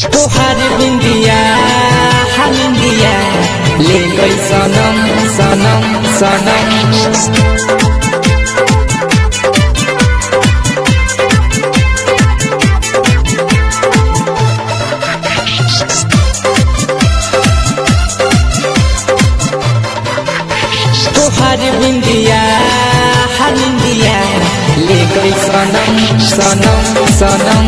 तोहार बिंदिया हमिंदिया ले गई सनम सनम सनम। तोहार बिंदिया हमिंदिया ले गई सनम सनम सनम।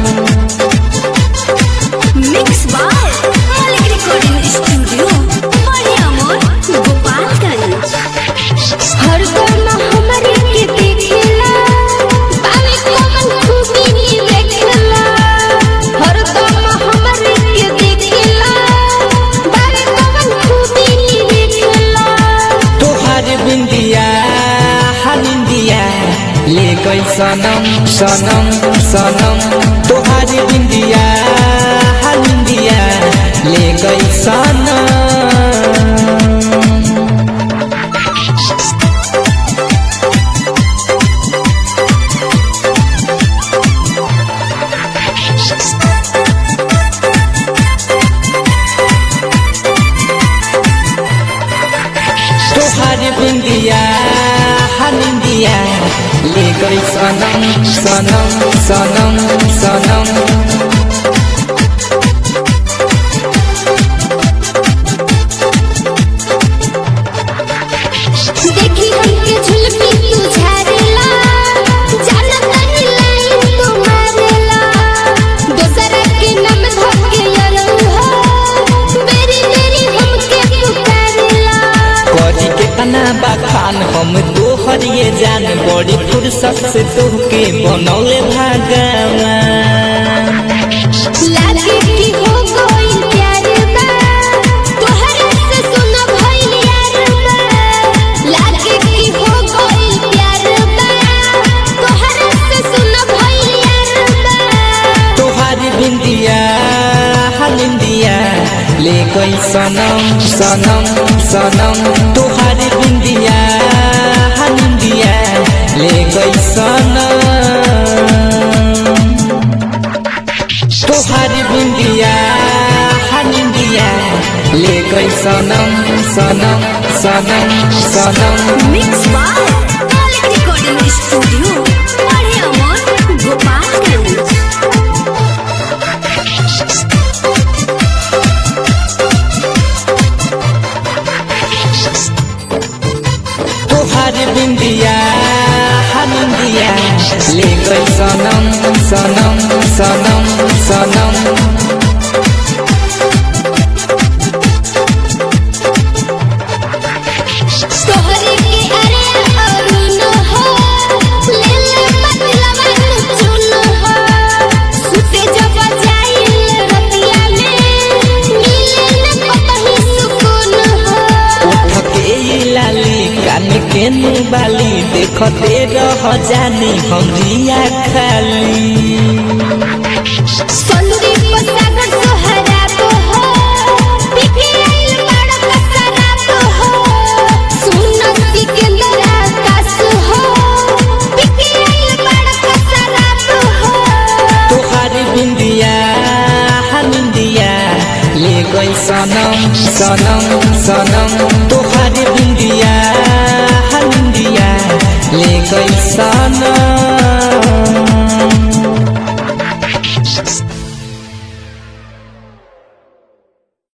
Mix by Malik recording studio बढ़िया मोर गोपालगंज। हर दम हमरे के देखेला बावे कोमल खूबी नी देखेला। हर दम हमरे के देखेला बावे कोमल खूबी नी देखेला। तोहार बिंदिया हमिंदिया ले गई सनम सनम सनम। तोहार बिंदिया हमिंदिया ले गई सनम। तोहार बिंदिया हमिंदिया ले गई सनम सनम सनम सनम। देखी हमके झुलपी तू झारेला जाना तनी लाइन तू मारेला। दोसरा के नाम धके यरऊ हो बेरी बेरी हमके पुकारेला। करी के तना बखान हम तोहर ये जान बड़ी फुर्सत से तोहके बनौले भगवान। लागे की हो गई प्यार बा तोहरा से सुन भइल यार बा। लागे की हो गई प्यार बा तोहरा से सुन भइल यार बा। तोहार बिंदिया हमिंदिया ले गई सनम सनम सनम। तोहार बिंदिया हमिंदिया ले गई सनम। तोहार बिंदिया हमिंदिया ले गई सनम सनम सनम सनम। Mix by Malik recording studio बढ़िया मोर गोपालगंज। तोहार बिंदिया हमिंदिया ले गई सनम सनम सनम सनम। तोहरे के अरे अरुण हो ले ले मतलब चुन हो। सुते जब जाइल रतिया में मिले न कतही सुकून हो। उठके लाली कान के बाली देखते रह जानी हम रिया खाली। संदीप सागर सोहराब हो पीके आइल बड़ा शराब हो। सुन सिकंदर आकाश हो पीके आइल बड़ा शराब हो। तोहार बिंदिया हमिंदिया ले गई सनम सनम सनम। तोहार बिंदिया हमिंदिया ले गई सनम।